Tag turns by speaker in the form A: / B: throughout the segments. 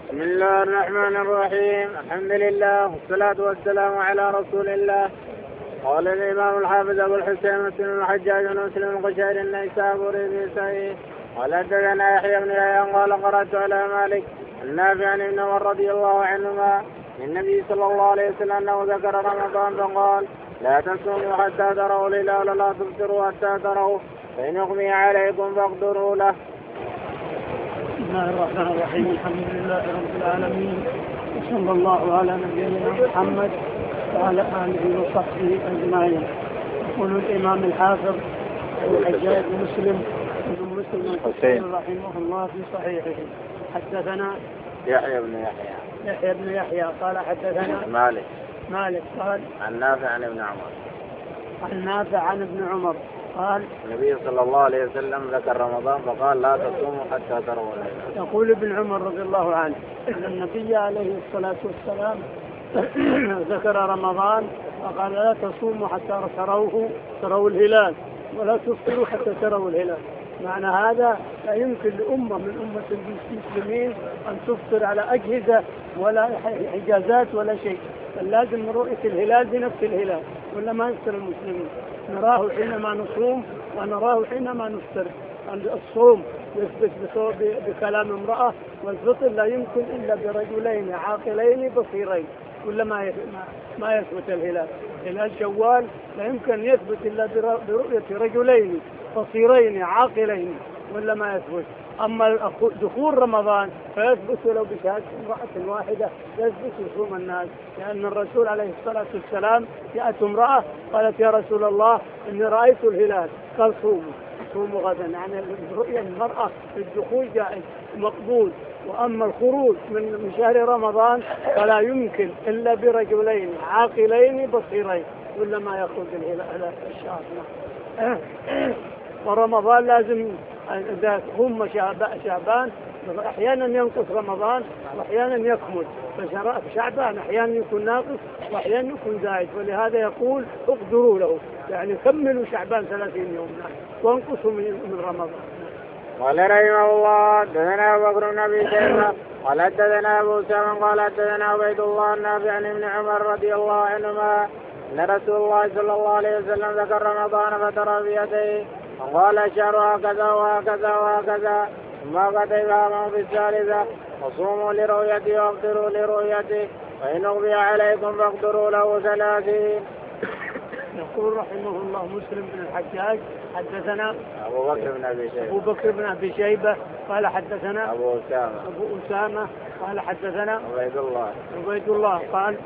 A: بسم الله الرحمن الرحيم. الحمد لله والصلاة والسلام على رسول الله. قال الإمام الحافظ أبو الحسين مسلم بن الحجاج بن مسلم القشيري النيسابوري في صحيح قال حدثنا يحيى بن يحيى قال قرأت على مالك النافع عن ابن عمر رضي الله عنهما النبي صلى الله عليه وسلم أنه ذكر رمضان فقال لا تصوموا حتى تروا الهلال ولا تفطروا حتى تروا فإن أغمي عليكم فاقدروا له.
B: بسم الله الرحمن الرحيم. الحمد لله رب العالمين وصلى الله على نبينا محمد وعلى آله وصحبه أجمعين. يقول الإمام الحافظ الحجاج مسلم بن مسلم الحسين رحمه الله في صحيحه حدثنا
A: يحيى بن
B: يحيى قال حدثنا مالك قال
A: عن نافع عن ابن عمر
B: عن ابن عمر قال
A: النبي صلى الله عليه وسلم ذكر رمضان فقال لا تصوموا حتى تروا الهلال.
B: يقول ابن عمر رضي الله عنه ان النبي عليه الصلاة والسلام ذكر رمضان فقال لا تصوموا حتى تروا الهلال ولا تفطروا حتى تروا الهلال. معنى هذا لا يمكن لأمة من أمة المسلمين أن تفطر على أجهزة ولا حجازات ولا شيء، بل لازم من رؤية الهلال بنفس الهلال ولا ما يفطر المسلمين. نراه حينما نصوم ونراه حينما نفطر. الصوم يثبت بكلام امرأة، والفطر لا يمكن إلا برجلين عاقلين بصيرين ولا ما يثبت الهلال. هلال شوال لا يمكن يثبت إلا برؤية رجلين بصيرين عاقلين ولا ما يثبت. أما دخول رمضان فيثبت لو بشهادة امرأة واحدة يثبت يصوم الناس، لأن الرسول عليه الصلاة والسلام جاءت امرأة قالت يا رسول الله إني رأيت الهلال، قال صوموا غدا. يعني رؤية المرأة في الدخول جائز مقبول، وأما الخروج من شهر رمضان فلا يمكن إلا برجلين عاقلين بصيرين ولا ما يخرج الهلال الشهر. ورمضان لازم إذا هم شعبان أحيانا ينقص رمضان وأحيانا يكمل، فشعبان أحيانا يكون ناقص وأحيانا يكون زائد، ولهذا يقول اقدروا له، يعني كملوا شعبان 30 يوم وانقصوا من رمضان.
A: قال رحمه الله حدثنا أبو بكر بن أبي شيبة قال حدثنا أبو أسامة قال حدثنا عبيد الله النافع عن ابن عمر رضي الله عنهما أن رسول الله صلى الله عليه وسلم ذكر رمضان فترى بيديه وقال الشهر هكذا وهكذا وهكذا، ثم قد إمامه في الثالثة وصوموا لرؤيته وافطروا لرؤيته وإن أغمي عليكم فاقدروا له 30.
B: يقول رحمه الله مسلم بن الحجاج حدثنا
A: أبو بكر بن أبي شيبة
B: قال حدثنا
A: أبو أسامة
B: قال حدثنا
A: عبيد
B: الله قال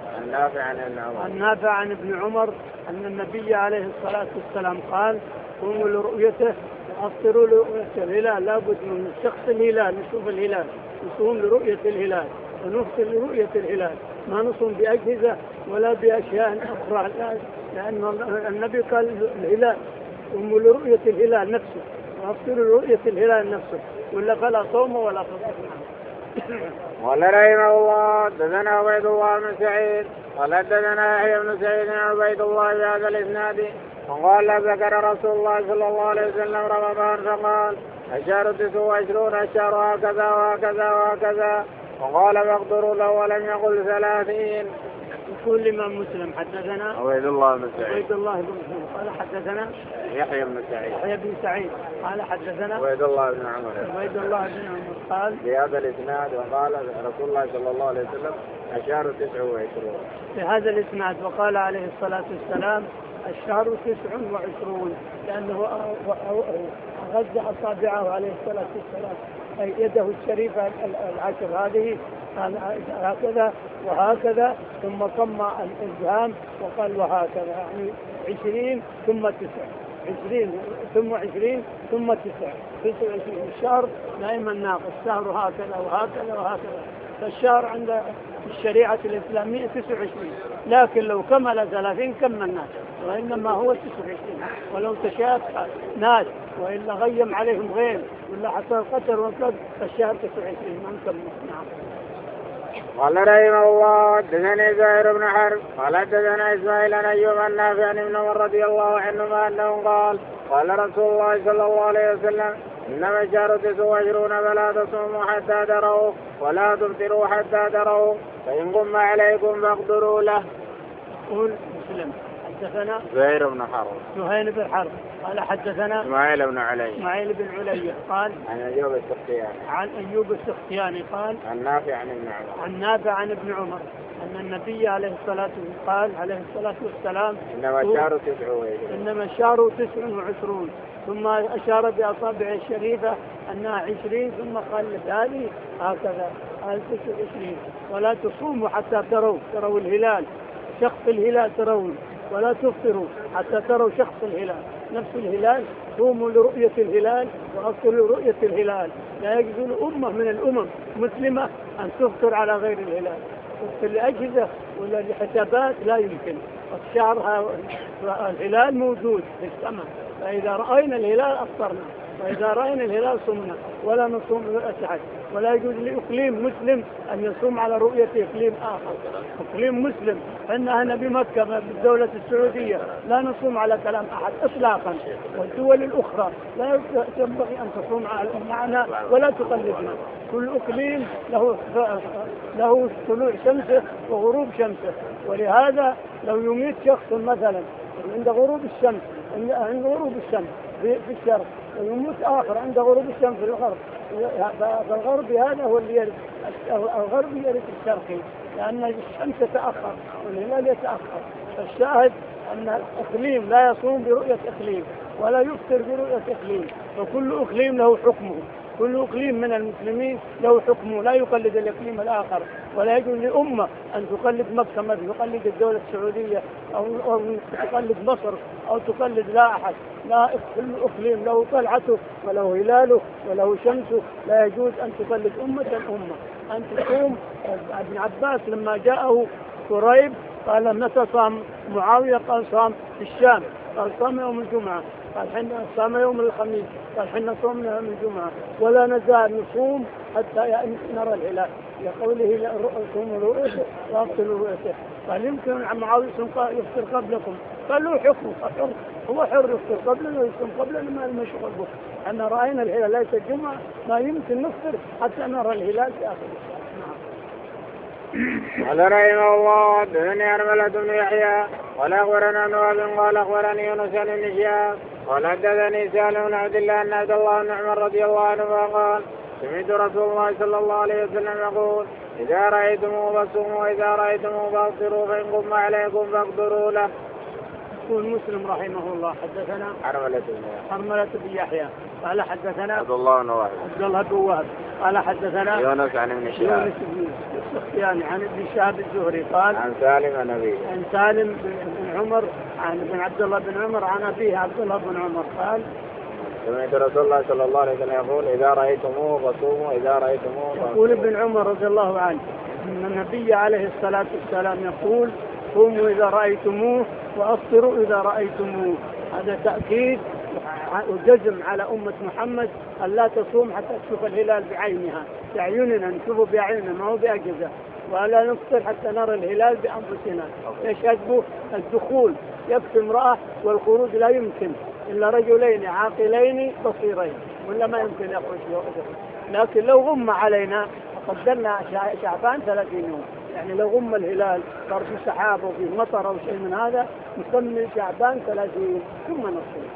A: النافع
B: عن ابن عمر أن النبي عليه الصلاة والسلام قال قوموا لرؤيته وأفطروا لرؤية الهلال. لابد من شخص الهلال نشوف الهلال، نصوم لرؤية الهلال ونفطر لرؤية الهلال، ما نصوم بأجهزة ولا بأشياء أخرى، لأن النبي قال الهلال قوموا لرؤية الهلال نفسه وأفطروا لرؤية الهلال نفسه ولا فلا صوم ولا فطر.
A: قال رحمه الله حدثنا عبيد الله بن سعيد قال حدثنا يحيى بن سعيد عن عبيد الله بهذا الإسناد وقال ذكر رسول الله صلى الله عليه وسلم رمضان فقال الشهر 29 الشهر هكذا وهكذا وهكذا، وقال فاقدروا له ولم يقل 30.
B: يقول الإمام مسلم حدثنا
A: عبيد الله بن
B: مسلم قال حدثنا
A: يحيى بن
B: سعيد قال حدثنا
A: عبيد الله بن عمر
B: قال
A: بهذا الإسناد وقال رسول الله صلى الله عليه وسلم الشهر 29
B: في هذا الإسناد، وقال عليه الصلاة والسلام الشهر 29 لأنه غزة أصابعه عليه الصلاة والسلام أي يده الشريفة العشر هذه هكذا وهكذا، ثم صم الإبهام وقال وهكذا، يعني 20 ثم 9 20 ثم 20 ثم 29. الشهر دائما ناقص، الشهر هكذا وهكذا وهكذا. فالشهر عند الشريعة الإسلامية 29، لكن لو كمل 30 كملنا، وإنما هو 29. ولو تشاف ناس وإلا غيم عليهم غيم ولا حصل قتل وكذا فالشهر 29 ما نكمل. نعم.
A: قال رحمه الله حدثني زهير بن حرب قال حدثنا إسماعيل عن أيوب عن نافع عن ابن عمر رضي الله عنهما أنه قال قال رسول الله صلى الله عليه وسلم إنما الشهر 29 فلا تصوموا حتى تروا ولا تفطروا حتى تروا فإن غم عليكم فاقدروا له.
B: يقول مسلم حدثنا
A: زهير بن حرب
B: زهير بن حرب قال حدثنا
A: إسماعيل بن علي
B: بن علي قال
A: عن أيوب السختياني
B: عن أيوب السختياني قال
A: عن نافع عن ابن عمر
B: عن نافع عن ابن عمر أن النبي عليه الصلاة والسلام إنما الشهر 29 ثم أشار بأصابعه الشريفة أنها 20 ثم قال هذه هكذا 29 ولا تصوموا حتى تروا الهلال شخص الهلال ترون ولا تفطروا حتى تروا شخص الهلال نفس الهلال صوموا لرؤية الهلال وأفطروا لرؤية الهلال. لا يجوز أمة من الأمم مسلمة أن تفطر على غير الهلال تفطر لأجهزة ولا لحسابات لا يمكن. الشهر الهلال موجود في السماء فإذا رأينا الهلال أفطرنا وإذا رأينا الهلال صمنا ولا نصوم لأحد. ولا يجوز لإقليم مسلم أن يصوم على رؤية إقليم آخر. إقليم مسلم إحنا هنا بمكة بالدولة السعودية لا نصوم على كلام أحد إطلاقا والدول الأخرى لا ينبغي أن تصوم معنا ولا تقلدنا. كل إقليم له طلوع شمسه وغروب شمسه ولهذا لو يميت شخص مثلا عند غروب الشمس في الشرق ويموت آخر عند غروب الشمس في الغرب فالغرب هذا هو اللي يرث الغرب يرث الشرقي لأن الشمس تتأخر والهلال يتأخر. فالشاهد أن الإقليم لا يصوم برؤية إقليم ولا يفطر برؤية إقليم وكل إقليم له حكمه. كل إقليم من المسلمين له حكمه لا يقلد الإقليم الآخر. ولا يجوز لأمة أن تقلد مكة مثل تقلد الدولة السعودية أو تقلد مصر أو تقلد لا أحد. لا كل إقليم له طلعته وله هلاله وله شمسه. لا يجوز أن تقلد أمة أن تصوم. ابن عباس لما جاءه قريب قال متى صام معاوية قال صام في الشام قال صام يوم الجمعة قال حنا صام يوم الخميس قال حنا صومنا يوم الجمعة ولا نزال نصوم حتى نرى الهلال لقوله صوموا رؤيته وافطروا رؤيته. قال يمكن معاوية يفطر قبلكم قال له حكمه هو حر يفطر قبلنا ويصوم قبلنا ما المشغل به. أنا رأينا الهلال ليس الجمعة ما يمكن نفطر حتى نرى الهلال في آخر الشهر.
A: قال رحمه الله حدثني حرملة بن يحيى قال أخبرنا نواب قال أخبرني يونس بن شهاب قال حدثني سالم بن عبد الله أن عبد الله بن عمر رضي الله عنه قال سمعت رسول الله صلى الله عليه وسلم يقول إذا رأيتموه فصوموا وإذا رأيتموه فافطروا فإن غم عليكم فاقدروا له.
B: يقول مسلم رحمه الله حدثنا حرملة بن يحيى قال حدثنا
A: عبد الله بن
B: وهب قال حدثنا
A: يونس عن ابن شهاب
B: السختياني عن ابن شهاب الزهري قال
A: عن سالم
B: بن عمر عن ابن عبد الله بن عمر عن أبيه عبد الله بن عمر قال
A: سمعت رسول الله صلى الله عليه وسلم يقول إذا رأيتموه فصوموا إذا رأيتموه
B: يقول ابن عمر رضي الله عنه أن النبي عليه الصلاة والسلام يقول صوموا إذا رأيتموه وأفطروا إذا رأيتموه. هذا تأكيد وجزم على أمة محمد أن لا تصوم حتى تشوف الهلال بعينها بأعيننا نشوفه بأعيننا ما هو بأجهزة ولا نفطر حتى نرى الهلال بأنفسنا. يشهد الدخول يكفي امرأة والخروج لا يمكن إلا رجلين عاقلين بصيرين ولا ما يمكن يخرج له. لكن لو غم علينا قدرنا شعبان 30 يوم يعني لو غم الهلال صار في سحاب وفي مطر أو شيء من هذا نكمل شعبان 30 ثم نصوم.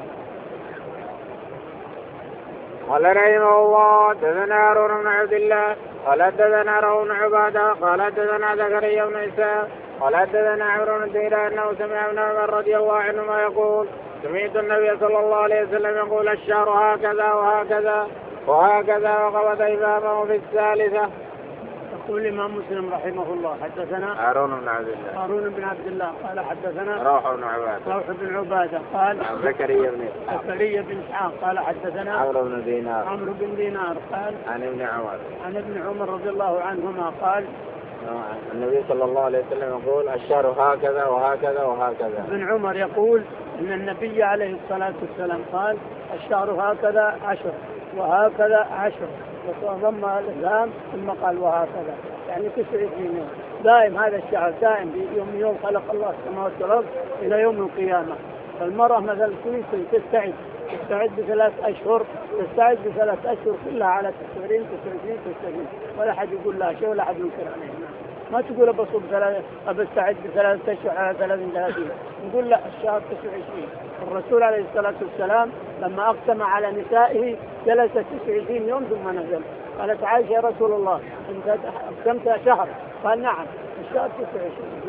A: قال رحمه الله حدثنا هارون بن عبد الله قال حدثنا روح بن عبادة قال حدثنا زكريا بن إسحاق قال حدثنا عمرو بن دينار أنه سمع ابن عمر رضي الله عنهما يقول سمعت النبي صلى الله عليه وسلم يقول الشهر هكذا وهكذا وهكذا وقبض إمامه في الثالثة.
B: يقول الإمام مسلم رحمه الله حدثنا
A: هارون بن عبد الله
B: قال حدثنا
A: روح بن عبادة
B: قال
A: زكريا بن
B: إسحاق قال حدثنا
A: عمرو بن دينار
B: قال عن ابن عمر رضي الله عنهما قال
A: النبي صلى الله عليه وسلم يقول الشهر هكذا وهكذا وهكذا.
B: ابن عمر يقول إن النبي عليه الصلاة والسلام قال الشهر هكذا 10 وهكذا 10 وضم الإسلام ثم قال وهكذا يعني 29 يوم دائم. هذا الشهر دائم يوم خلق الله السماوات والأرض إلى يوم القيامة. فالمرأة مثلا تستعد تستعد ب3 أشهر، تستعد ب3 أشهر كلها على 29 29 ولا أحد يقول لها شيء ولا أحد ينكر عليها. ما تقول بصوم بستعد ب3 أشهر على 33، نقول لا الشهر 29. الرسول عليه الصلاة والسلام لما أقسم على نسائه جلس 29 يوم ثم نزل. قالت عائشة يا رسول الله أنت أقسمت شهر؟ قال نعم الشهر 29.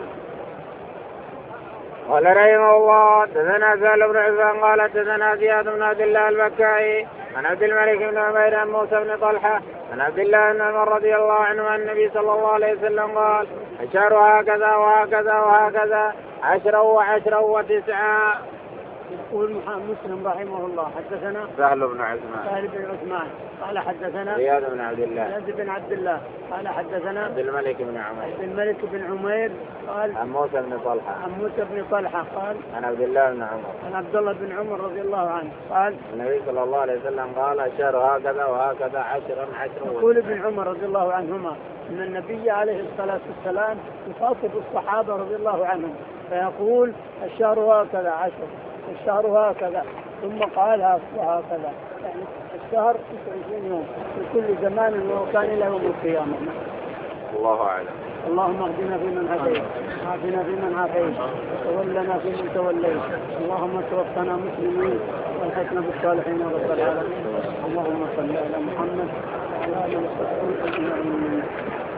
A: قال رحمه الله حدثنا سهل بن عفان قال حدثنا زياد بن عبد الله البكائي عن عبد الملك بن عمير عن موسى بن طلحة عن عبد الله بن عمر رضي الله عنه عن النبي صلى الله عليه وسلم قال الشهر هكذا وهكذا وهكذا 10 و10 و9.
B: يقول مسلم رحمه الله حدثنا
A: سهل بن عثمان
B: قال حدثنا
A: زياد بن عبد الله
B: قال حدثنا
A: عبد الملك بن عمير
B: قال
A: عن موسى بن طلحة
B: قال
A: عن عبد الله بن عمر
B: رضي الله عنه قال
A: النبي صلى الله عليه وسلم قال الشهر هكذا وهكذا 10
B: يقول ابن عمر رضي الله عنهما ان النبي عليه الصلاة والسلام يخاطب الصحابة رضي الله عنهم فيقول الشهر هكذا 10 الشهر هكذا ثم قال هكذا، يعني الشهر 29 يوم في كل زمان وكان إلى يوم القيامة.
A: الله أعلم.
B: اللهم اهدنا فيمن هديت وعافنا فيمن عافيت وتولنا فيمن توليت، اللهم توفنا مسلمين والحقنا بالصالحين يا رب العالمين. اللهم صل على محمد وعلى آله وصحبه أجمعين.